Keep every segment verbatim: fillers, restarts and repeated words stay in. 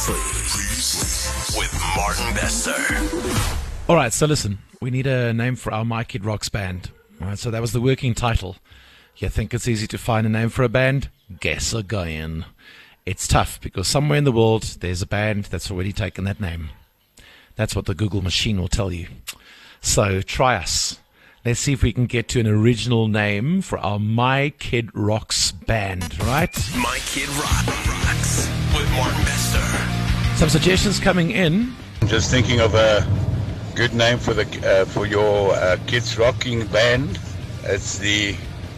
Previously with Martin Bester. All right, so listen, we need a name for our My Kid Rocks band. All right, so that was the working title. You think it's easy to find a name for a band? Guess again. It's tough because somewhere in the world there's a band that's already taken that name. That's what the Google machine will tell you. So try us. Let's see if we can get to an original name for our My Kid Rocks band, right? My Kid Rock Rocks with Martin Bester. Some suggestions coming in. I'm just thinking of a good name for the uh, for your uh, kids rocking band. It's the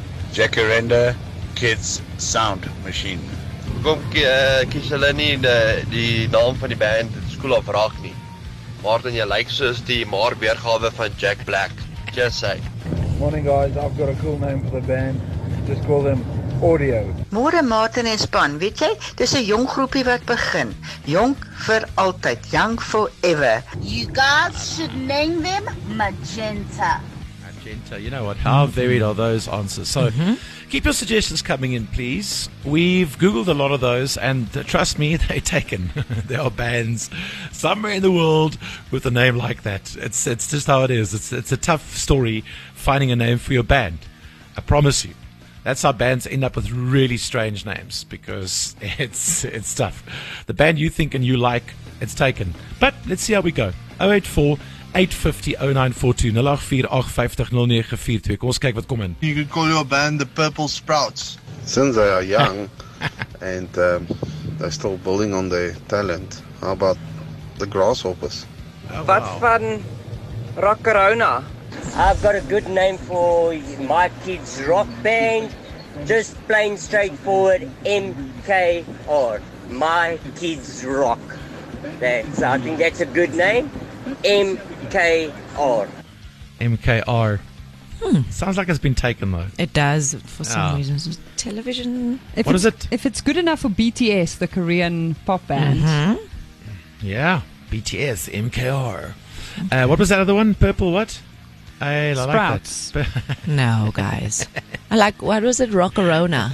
Jacaranda Kids Sound Machine. Kom uh, kies hulle nie die, die naam van die band School of Rock nie. Martin, jy lyk soos die maar weergawe van Jack Black. Just say. Morning guys, I've got a cool name for the band. Just call them Audio. Môre Martin en span, weet jy, dis 'n jong groepie wat begin. Jonk vir altyd, young forever. You guys should name them Magenta. Magenta, you know what? How varied are those answers? So mm-hmm. keep your suggestions coming in, please. We've Googled a lot of those, and uh, trust me, they're taken. There are bands somewhere in the world with a name like that. It's it's just how it is. It's it's a tough story finding a name for your band. I promise you. That's how bands end up with really strange names because it's it's tough. The band you think and you like, it's taken. But let's see how we go. oh eight four, eight five zero, oh nine four two, oh eight four, eight five zero, oh nine four two. Kom ons kyk wat kom in. You could call your band the Purple Sprouts. Since they are young and um, they're still building on their talent, how about the Grasshoppers? Oh, Wat wow. van Rockarona? I've got a good name for my kids' rock band. Just plain straightforward, M K R. My Kids Rock. That's, I think that's a good name. M K R. M K R. Hmm. Sounds like it's been taken though. It does for some Oh. reasons. Television. If What it's, is it? If it's good enough for B T S, the Korean pop band. Mhm. Yeah, B T S, M K R. Uh, what was that other one? Purple what? I, I Sprouts. like that. No, guys. I like, what was it? Rockarona.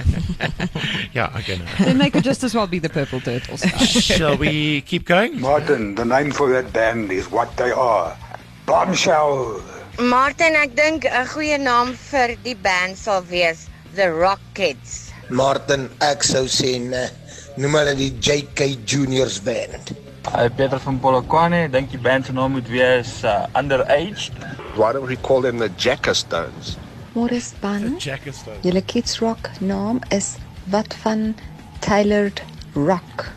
Yeah, okay. No. Then they could just as well be the Purple Turtles. Shall we keep going? Martin, the name for that band is what they are. Bombshell. Martin, ek dink 'n goeie naam vir die band sal wees The Rock Kids. Martin, ek sou sê nee, noem hulle die J K Juniors band. Hi, Peter van Polokwane. Dink die band se naam moet wees uh, Underaged. Why don't we call them the Jackastones? Môre span. Jackastones. Julle kids rock naam is wat van Tailored Rock.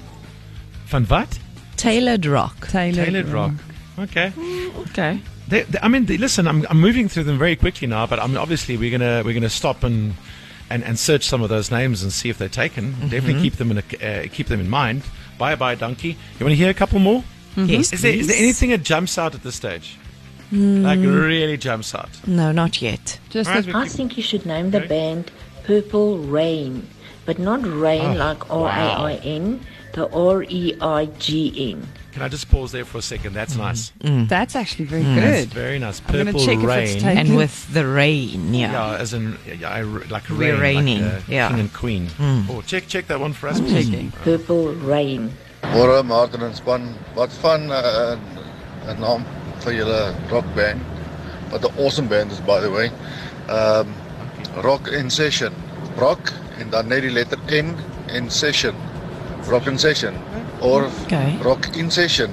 Van wat? Tailored Rock. Tailored, Tailored Rock. Okay. Okay. They, they, I mean, they, listen. I'm, I'm moving through them very quickly now, but I mean, obviously we're gonna we're gonna stop and, and, and search some of those names and see if they're taken. Mm-hmm. Definitely keep them in a, uh, keep them in mind. Bye bye, donkey. You want to hear a couple more? Mm-hmm. Yes, Is there, is there please. anything that jumps out at this stage? Mm, Like really jumps out? no, not yet. Just Right, the, we I keep- think you should name the Okay. band Purple Rain, but not rain Oh, like R A I N, the R E I G N. Can I just pause there for a second? That's nice. that's actually very That's good. very nice. I'm gonna Purple check if it's rain. taken. And with the rain, yeah. Yeah, as in yeah, I, like We're rain, raining, like, uh, yeah. king and queen. Mm. Oh, check check that one for us. I'm please. checking. Purple Rain. Môre Martin en span, wat van 'n uh, 'n naam vir julle rock band? What an awesome band is, by the way. Um, rock in Session. Rock en dan net die letter N in Session. Rock in Session or Okay. Rock in Session.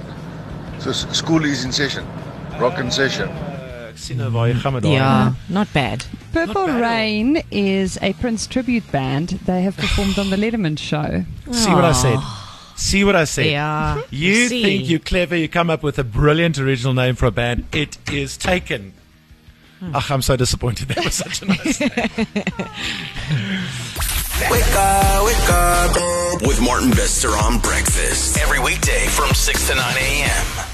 So school is in session. Rock in Session. Uh, ek sien nou waar jy gaan met daai. Yeah, not bad. Purple Not bad at all. Rain is a Prince tribute band. They have performed on the Letterman show. See what I said? See what I said? Yeah. You See. think you're clever, you come up with a brilliant original name for a band. It is taken. Hmm. Ach, I'm so disappointed. That was such a nice name. Wake up, wake up. With Martin Bester on breakfast. Every weekday from six to nine a.m.